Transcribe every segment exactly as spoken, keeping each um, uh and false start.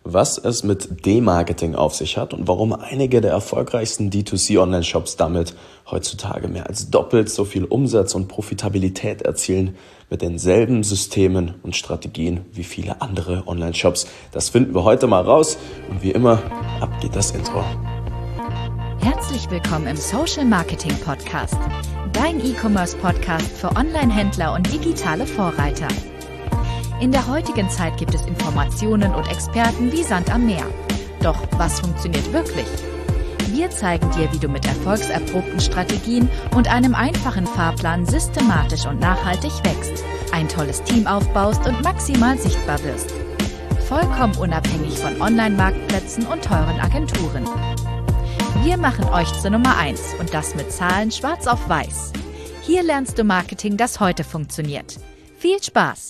was es mit Demarketing auf sich hat und warum einige der erfolgreichsten D zwei C Online-Shops damit heutzutage mehr als doppelt so viel Umsatz und Profitabilität erzielen mit denselben Systemen und Strategien wie viele andere Online-Shops. Das finden wir heute mal raus und wie immer, ab geht das Intro. Herzlich willkommen im Social Marketing Podcast, dein E-Commerce-Podcast für Online-Händler und digitale Vorreiter. In der heutigen Zeit gibt es Informationen und Experten wie Sand am Meer. Doch was funktioniert wirklich? Wir zeigen dir, wie du mit erfolgserprobten Strategien und einem einfachen Fahrplan systematisch und nachhaltig wächst, ein tolles Team aufbaust und maximal sichtbar wirst. Vollkommen unabhängig von Online-Marktplätzen und teuren Agenturen. Wir machen euch zur Nummer eins und das mit Zahlen schwarz auf weiß. Hier lernst du Marketing, das heute funktioniert. Viel Spaß!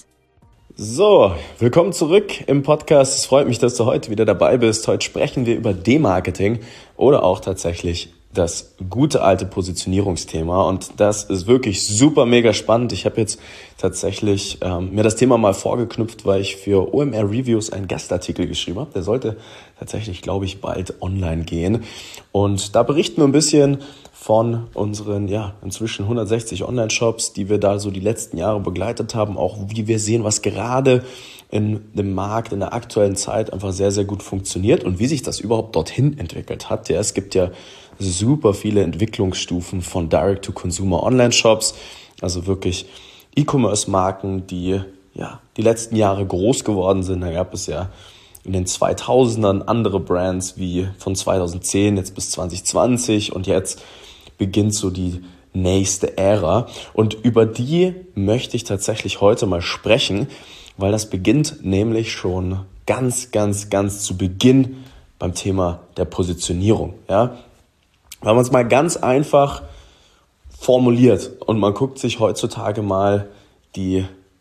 So, willkommen zurück im Podcast. Es freut mich, dass du heute wieder dabei bist. Heute sprechen wir über Demarketing oder auch tatsächlich das gute alte Positionierungsthema. Und das ist wirklich super mega spannend. Ich habe jetzt tatsächlich ähm, mir das Thema mal vorgeknüpft, weil ich für O M R Reviews einen Gastartikel geschrieben habe. Der sollte tatsächlich, glaube ich, bald online gehen. Und da berichten wir ein bisschen von unseren, ja, inzwischen hundertsechzig Online-Shops, die wir da so die letzten Jahre begleitet haben, auch wie wir sehen, was gerade in dem Markt, in der aktuellen Zeit einfach sehr, sehr gut funktioniert und wie sich das überhaupt dorthin entwickelt hat. Ja, es gibt ja super viele Entwicklungsstufen von Direct-to-Consumer Online-Shops, also wirklich E-Commerce-Marken, die ja die letzten Jahre groß geworden sind. Da gab es ja in den zweitausendern andere Brands wie von zweitausendzehn jetzt bis zwanzig zwanzig und jetzt beginnt so die nächste Ära. Und über die möchte ich tatsächlich heute mal sprechen, weil das beginnt nämlich schon ganz, ganz, ganz zu Beginn beim Thema der Positionierung. Ja? Wenn man es mal ganz einfach formuliert und man guckt sich heutzutage mal die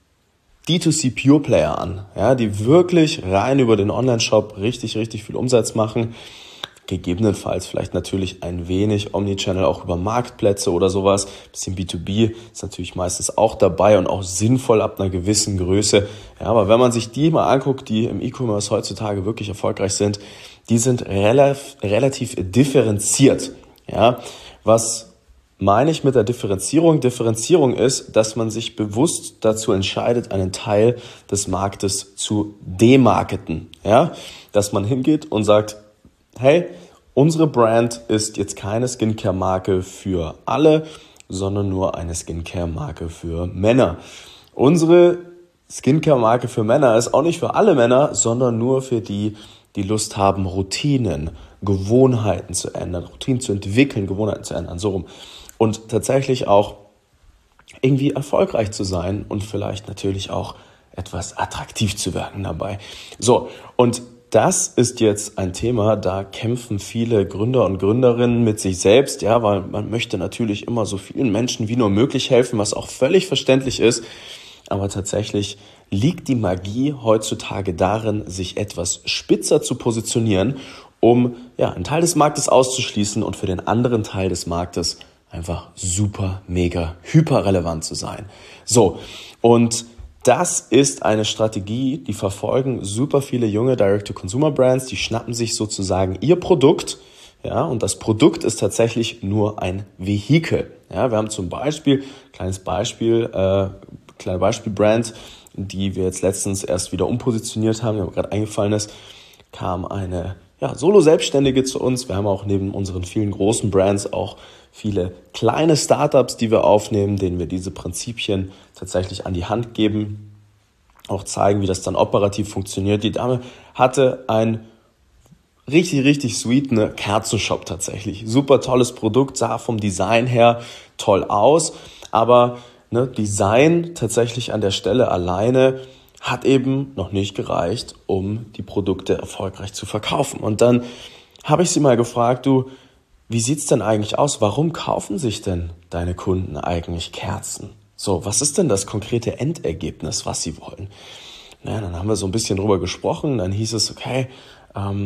D zwei C Pure Player an, ja, die wirklich rein über den Online-Shop richtig, richtig viel Umsatz machen. Gegebenenfalls vielleicht natürlich ein wenig Omnichannel auch über Marktplätze oder sowas. Ein bisschen B zwei B ist natürlich meistens auch dabei und auch sinnvoll ab einer gewissen Größe. Ja, aber wenn man sich die mal anguckt, die im E-Commerce heutzutage wirklich erfolgreich sind, die sind relativ, relativ differenziert. Ja, was meine ich mit der Differenzierung? Differenzierung ist, dass man sich bewusst dazu entscheidet, einen Teil des Marktes zu demarketen. Ja, dass man hingeht und sagt, hey, unsere Brand ist jetzt keine Skincare-Marke für alle, sondern nur eine Skincare-Marke für Männer. Unsere Skincare-Marke für Männer ist auch nicht für alle Männer, sondern nur für die, die Lust haben, Routinen, Gewohnheiten zu ändern, Routinen zu entwickeln, Gewohnheiten zu ändern, so rum. Und tatsächlich auch irgendwie erfolgreich zu sein und vielleicht natürlich auch etwas attraktiv zu wirken dabei. So, und das ist jetzt ein Thema, da kämpfen viele Gründer und Gründerinnen mit sich selbst, ja, weil man möchte natürlich immer so vielen Menschen wie nur möglich helfen, was auch völlig verständlich ist. Aber tatsächlich liegt die Magie heutzutage darin, sich etwas spitzer zu positionieren, um ja einen Teil des Marktes auszuschließen und für den anderen Teil des Marktes einfach super, mega, hyper relevant zu sein. So, und das ist eine Strategie, die verfolgen super viele junge Direct-to-Consumer-Brands, die schnappen sich sozusagen ihr Produkt, ja, und das Produkt ist tatsächlich nur ein Vehikel. Ja, wir haben zum Beispiel, kleines Beispiel, äh, kleine Beispiel-Brand, die wir jetzt letztens erst wieder umpositioniert haben, die mir gerade eingefallen ist, kam eine ja, Solo-Selbstständige zu uns. Wir haben auch neben unseren vielen großen Brands auch viele kleine Startups, die wir aufnehmen, denen wir diese Prinzipien tatsächlich an die Hand geben, auch zeigen, wie das dann operativ funktioniert. Die Dame hatte ein richtig, richtig sweet, eine Kerzenshop tatsächlich. Super tolles Produkt, sah vom Design her toll aus, aber ne, Design tatsächlich an der Stelle alleine hat eben noch nicht gereicht, um die Produkte erfolgreich zu verkaufen. Und dann habe ich sie mal gefragt, du, wie sieht's denn eigentlich aus? Warum kaufen sich denn deine Kunden eigentlich Kerzen? So, was ist denn das konkrete Endergebnis, was sie wollen? Na, dann haben wir so ein bisschen drüber gesprochen. Dann hieß es, okay, ähm,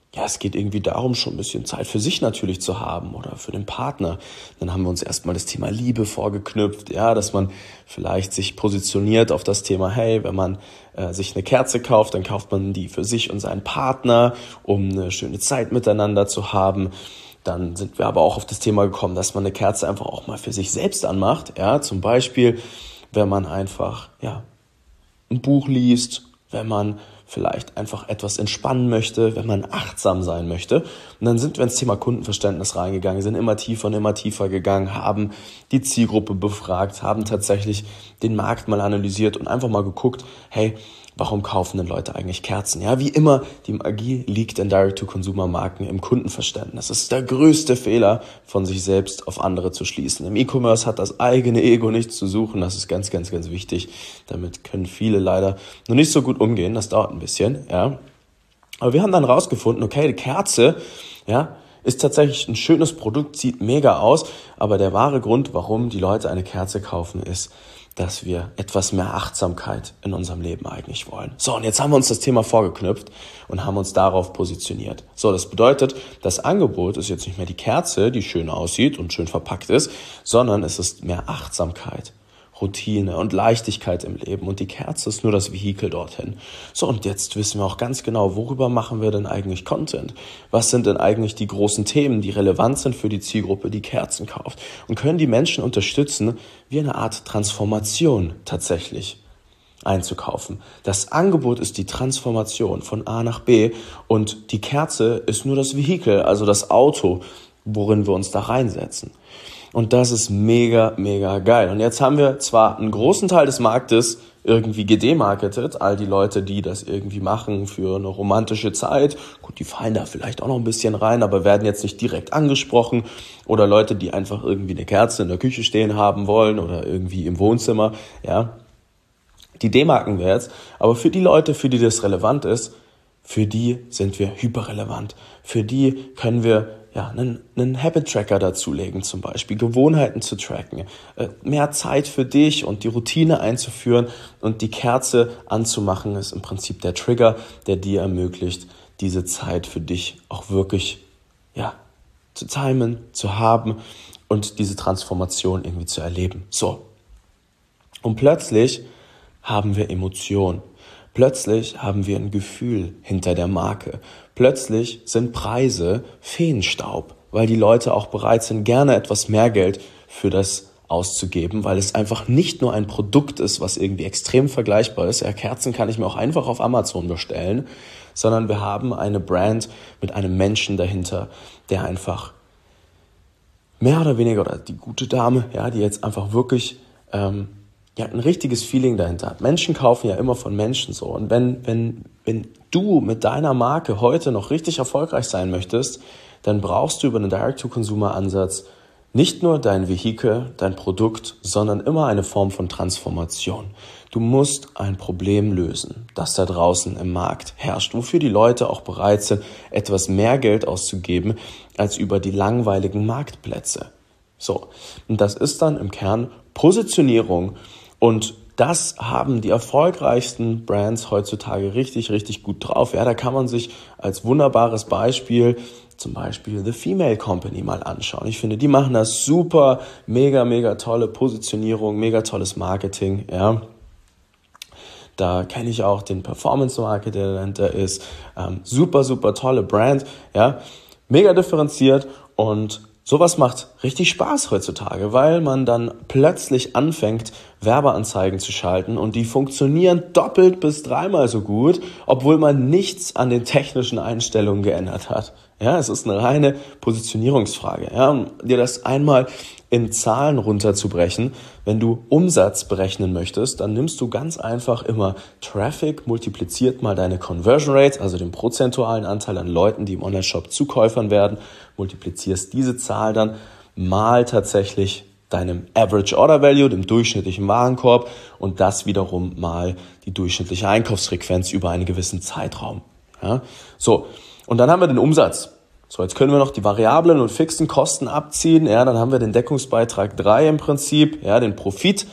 ja, es geht irgendwie darum, schon ein bisschen Zeit für sich natürlich zu haben oder für den Partner. Dann haben wir uns erstmal das Thema Liebe vorgeknüpft, ja, dass man vielleicht sich positioniert auf das Thema, hey, wenn man äh, sich eine Kerze kauft, dann kauft man die für sich und seinen Partner, um eine schöne Zeit miteinander zu haben. Dann sind wir aber auch auf das Thema gekommen, dass man eine Kerze einfach auch mal für sich selbst anmacht, ja, zum Beispiel, wenn man einfach, ja, ein Buch liest, wenn man vielleicht einfach etwas entspannen möchte, wenn man achtsam sein möchte. Und dann sind wir ins Thema Kundenverständnis reingegangen, sind immer tiefer und immer tiefer gegangen, haben die Zielgruppe befragt, haben tatsächlich den Markt mal analysiert und einfach mal geguckt, hey, warum kaufen denn Leute eigentlich Kerzen? Ja, wie immer, die Magie liegt in Direct-to-Consumer-Marken im Kundenverständnis. Das ist der größte Fehler, von sich selbst auf andere zu schließen. Im E-Commerce hat das eigene Ego nichts zu suchen. Das ist ganz, ganz, ganz wichtig. Damit können viele leider noch nicht so gut umgehen. Das dauert ein bisschen, ja. Aber wir haben dann rausgefunden, okay, die Kerze, ja, ist tatsächlich ein schönes Produkt, sieht mega aus. Aber der wahre Grund, warum die Leute eine Kerze kaufen, ist, dass wir etwas mehr Achtsamkeit in unserem Leben eigentlich wollen. So, und jetzt haben wir uns das Thema vorgeknüpft und haben uns darauf positioniert. So, das bedeutet, das Angebot ist jetzt nicht mehr die Kerze, die schön aussieht und schön verpackt ist, sondern es ist mehr Achtsamkeit, Routine und Leichtigkeit im Leben. Und die Kerze ist nur das Vehikel dorthin. So, und jetzt wissen wir auch ganz genau, worüber machen wir denn eigentlich Content? Was sind denn eigentlich die großen Themen, die relevant sind für die Zielgruppe, die Kerzen kauft? Und können die Menschen unterstützen, wie eine Art Transformation tatsächlich einzukaufen. Das Angebot ist die Transformation von A nach B und die Kerze ist nur das Vehikel, also das Auto, worin wir uns da reinsetzen. Und das ist mega, mega geil. Und jetzt haben wir zwar einen großen Teil des Marktes irgendwie gedemarketet, all die Leute, die das irgendwie machen für eine romantische Zeit. Gut, die fallen da vielleicht auch noch ein bisschen rein, aber werden jetzt nicht direkt angesprochen. Oder Leute, die einfach irgendwie eine Kerze in der Küche stehen haben wollen oder irgendwie im Wohnzimmer, ja. Die demarken wir jetzt. Aber für die Leute, für die das relevant ist, für die sind wir hyperrelevant. Für die können wir ja, einen, einen Habit-Tracker dazulegen, zum Beispiel Gewohnheiten zu tracken, äh, mehr Zeit für dich und die Routine einzuführen und die Kerze anzumachen ist im Prinzip der Trigger, der dir ermöglicht, diese Zeit für dich auch wirklich ja, zu timen, zu haben und diese Transformation irgendwie zu erleben. So. Und plötzlich haben wir Emotionen. Plötzlich haben wir ein Gefühl hinter der Marke. Plötzlich sind Preise Feenstaub, weil die Leute auch bereit sind, gerne etwas mehr Geld für das auszugeben, weil es einfach nicht nur ein Produkt ist, was irgendwie extrem vergleichbar ist. Ja, Kerzen kann ich mir auch einfach auf Amazon bestellen, sondern wir haben eine Brand mit einem Menschen dahinter, der einfach mehr oder weniger, oder die gute Dame, ja, die jetzt einfach wirklich ähm, ja, ein richtiges Feeling dahinter hat. Menschen kaufen ja immer von Menschen so. Und wenn, wenn, wenn du mit deiner Marke heute noch richtig erfolgreich sein möchtest, dann brauchst du über einen Direct-to-Consumer-Ansatz nicht nur dein Vehikel, dein Produkt, sondern immer eine Form von Transformation. Du musst ein Problem lösen, das da draußen im Markt herrscht, wofür die Leute auch bereit sind, etwas mehr Geld auszugeben, als über die langweiligen Marktplätze. So, und das ist dann im Kern Positionierung. Und das haben die erfolgreichsten Brands heutzutage richtig, richtig gut drauf. Ja, da kann man sich als wunderbares Beispiel zum Beispiel The Female Company mal anschauen. Ich finde, die machen das super, mega, mega tolle Positionierung, mega tolles Marketing, ja. Da kenne ich auch den Performance-Market, der dahinter ist. Ähm, super, super tolle Brand, ja. Mega differenziert und sowas macht richtig Spaß heutzutage, weil man dann plötzlich anfängt, Werbeanzeigen zu schalten und die funktionieren doppelt bis dreimal so gut, obwohl man nichts an den technischen Einstellungen geändert hat. Ja, es ist eine reine Positionierungsfrage. Ja, um dir das einmal in Zahlen runterzubrechen, wenn du Umsatz berechnen möchtest, dann nimmst du ganz einfach immer Traffic multipliziert mal deine Conversion Rate, also den prozentualen Anteil an Leuten, die im Onlineshop Zukäufern werden, multiplizierst diese Zahl dann mal tatsächlich deinem Average Order Value, dem durchschnittlichen Warenkorb und das wiederum mal die durchschnittliche Einkaufsfrequenz über einen gewissen Zeitraum. Ja, so, und dann haben wir den Umsatz. So, jetzt können wir noch die variablen und fixen Kosten abziehen. Ja, dann haben wir den Deckungsbeitrag drei im Prinzip, ja, den Profit.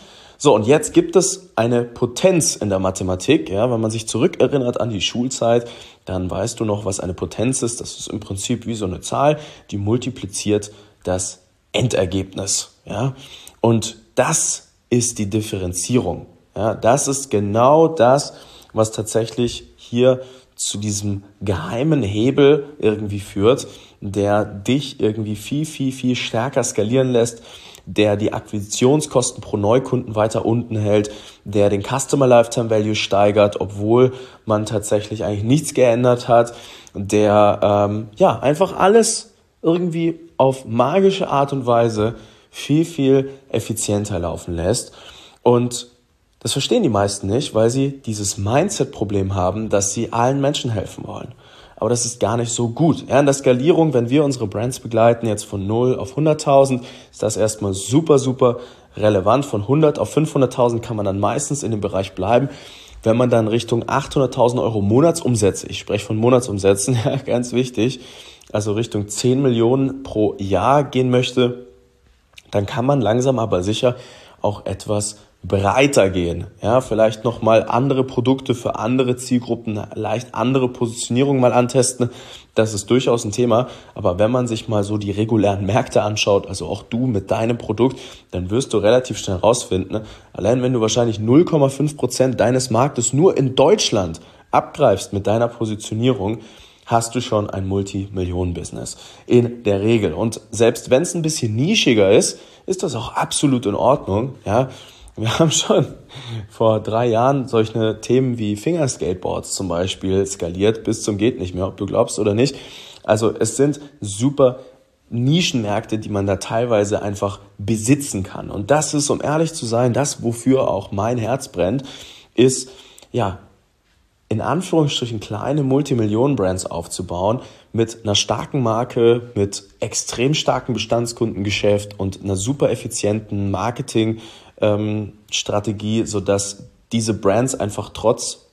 So, und jetzt gibt es eine Potenz in der Mathematik. Ja, wenn man sich zurückerinnert an die Schulzeit, dann weißt du noch, was eine Potenz ist. Das ist im Prinzip wie so eine Zahl, die multipliziert das Endergebnis. Ja, und das ist die Differenzierung. Ja, das ist genau das, was tatsächlich hier zu diesem geheimen Hebel irgendwie führt, der dich irgendwie viel, viel, viel stärker skalieren lässt, der die Akquisitionskosten pro Neukunden weiter unten hält, der den Customer Lifetime Value steigert, obwohl man tatsächlich eigentlich nichts geändert hat, der ähm, ja einfach alles irgendwie auf magische Art und Weise viel, viel effizienter laufen lässt. Und das verstehen die meisten nicht, weil sie dieses Mindset-Problem haben, dass sie allen Menschen helfen wollen. Aber das ist gar nicht so gut. Ja, in der Skalierung, wenn wir unsere Brands begleiten, jetzt von null auf hunderttausend, ist das erstmal super, super relevant. Von hundert auf fünfhunderttausend kann man dann meistens in dem Bereich bleiben. Wenn man dann Richtung achthunderttausend Euro Monatsumsätze, ich spreche von Monatsumsätzen, ja, ganz wichtig, also Richtung zehn Millionen pro Jahr gehen möchte, dann kann man langsam aber sicher auch etwas breiter gehen, ja, vielleicht nochmal andere Produkte für andere Zielgruppen, leicht andere Positionierung mal antesten, das ist durchaus ein Thema, aber wenn man sich mal so die regulären Märkte anschaut, also auch du mit deinem Produkt, dann wirst du relativ schnell rausfinden, allein wenn du wahrscheinlich null Komma fünf Prozent deines Marktes nur in Deutschland abgreifst mit deiner Positionierung, hast du schon ein Multimillionen-Business in der Regel. Und selbst wenn es ein bisschen nischiger ist, ist das auch absolut in Ordnung, ja. Wir haben schon vor drei Jahren solche Themen wie Fingerskateboards zum Beispiel skaliert bis zum geht nicht mehr, ob du glaubst oder nicht. Also es sind super Nischenmärkte, die man da teilweise einfach besitzen kann. Und das ist, um ehrlich zu sein, das, wofür auch mein Herz brennt, ist, ja, in Anführungsstrichen kleine Multimillionen-Brands aufzubauen mit einer starken Marke, mit extrem starkem Bestandskundengeschäft und einer super effizienten Marketing- Strategie, sodass diese Brands einfach trotz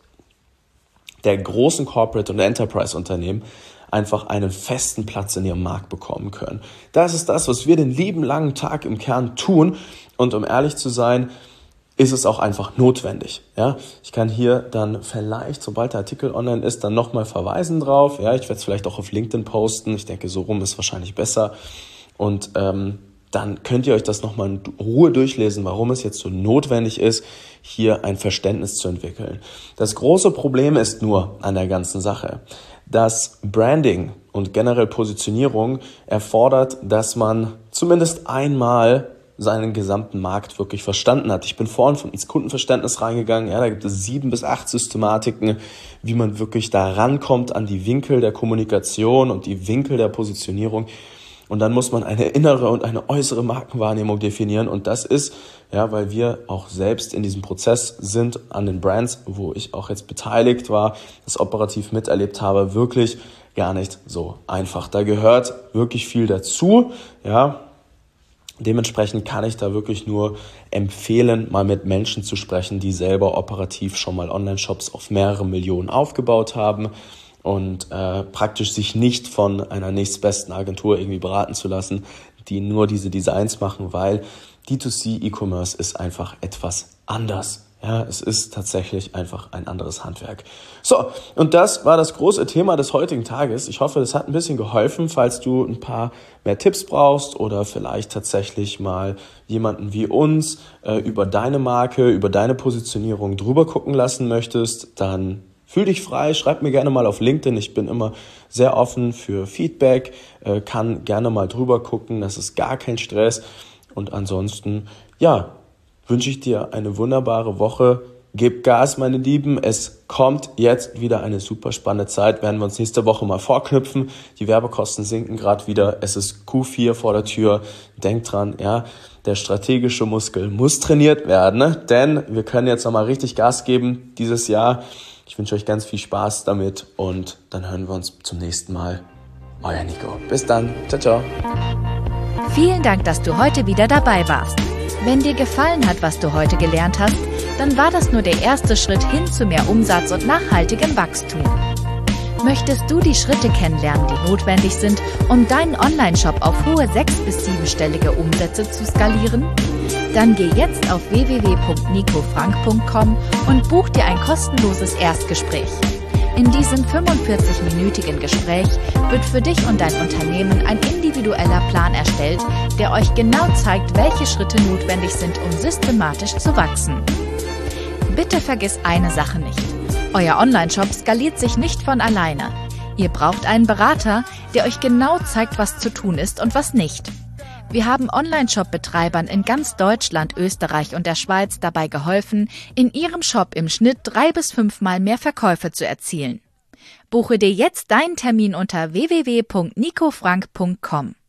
der großen Corporate- und Enterprise-Unternehmen einfach einen festen Platz in ihrem Markt bekommen können. Das ist das, was wir den lieben langen Tag im Kern tun. Und um ehrlich zu sein, ist es auch einfach notwendig. Ja, ich kann hier dann vielleicht, sobald der Artikel online ist, dann nochmal verweisen drauf. Ja, ich werde es vielleicht auch auf LinkedIn posten. Ich denke, so rum ist wahrscheinlich besser. Und ähm, dann könnt ihr euch das nochmal in Ruhe durchlesen, warum es jetzt so notwendig ist, hier ein Verständnis zu entwickeln. Das große Problem ist nur an der ganzen Sache, dass Branding und generell Positionierung erfordert, dass man zumindest einmal seinen gesamten Markt wirklich verstanden hat. Ich bin vorhin ins Kundenverständnis reingegangen, ja, da gibt es sieben bis acht Systematiken, wie man wirklich da rankommt an die Winkel der Kommunikation und die Winkel der Positionierung. Und dann muss man eine innere und eine äußere Markenwahrnehmung definieren. Und das ist, ja, weil wir auch selbst in diesem Prozess sind an den Brands, wo ich auch jetzt beteiligt war, das operativ miterlebt habe, wirklich gar nicht so einfach. Da gehört wirklich viel dazu, ja. Dementsprechend kann ich da wirklich nur empfehlen, mal mit Menschen zu sprechen, die selber operativ schon mal Online-Shops auf mehrere Millionen aufgebaut haben. Und äh, praktisch sich nicht von einer nächstbesten Agentur irgendwie beraten zu lassen, die nur diese Designs machen, weil D zwei C E-Commerce ist einfach etwas anders. Ja, es ist tatsächlich einfach ein anderes Handwerk. So, und das war das große Thema des heutigen Tages. Ich hoffe, das hat ein bisschen geholfen, falls du ein paar mehr Tipps brauchst oder vielleicht tatsächlich mal jemanden wie uns äh, über deine Marke, über deine Positionierung drüber gucken lassen möchtest, dann fühl dich frei, schreib mir gerne mal auf LinkedIn. Ich bin immer sehr offen für Feedback, äh, kann gerne mal drüber gucken, das ist gar kein Stress. Und ansonsten, ja, wünsche ich dir eine wunderbare Woche. Gib Gas, meine Lieben. Es kommt jetzt wieder eine super spannende Zeit. Werden wir uns nächste Woche mal vorknüpfen. Die Werbekosten sinken gerade wieder. Es ist Q vier vor der Tür. Denkt dran, ja, der strategische Muskel muss trainiert werden, ne? Denn wir können jetzt nochmal richtig Gas geben dieses Jahr. Ich wünsche euch ganz viel Spaß damit und dann hören wir uns zum nächsten Mal. Euer Nico. Bis dann. Ciao, ciao. Vielen Dank, dass du heute wieder dabei warst. Wenn dir gefallen hat, was du heute gelernt hast, dann war das nur der erste Schritt hin zu mehr Umsatz und nachhaltigem Wachstum. Möchtest du die Schritte kennenlernen, die notwendig sind, um deinen Online-Shop auf hohe sechs- bis siebenstellige Umsätze zu skalieren? Dann geh jetzt auf w w w punkt nico frank punkt com und buch dir ein kostenloses Erstgespräch. In diesem fünfundvierzig-minütigen Gespräch wird für dich und dein Unternehmen ein individueller Plan erstellt, der euch genau zeigt, welche Schritte notwendig sind, um systematisch zu wachsen. Bitte vergiss eine Sache nicht. Euer Online-Shop skaliert sich nicht von alleine. Ihr braucht einen Berater, der euch genau zeigt, was zu tun ist und was nicht. Wir haben Online-Shop-Betreibern in ganz Deutschland, Österreich und der Schweiz dabei geholfen, in ihrem Shop im Schnitt drei bis fünfmal mehr Verkäufe zu erzielen. Buche dir jetzt deinen Termin unter w w w punkt nico frank punkt com.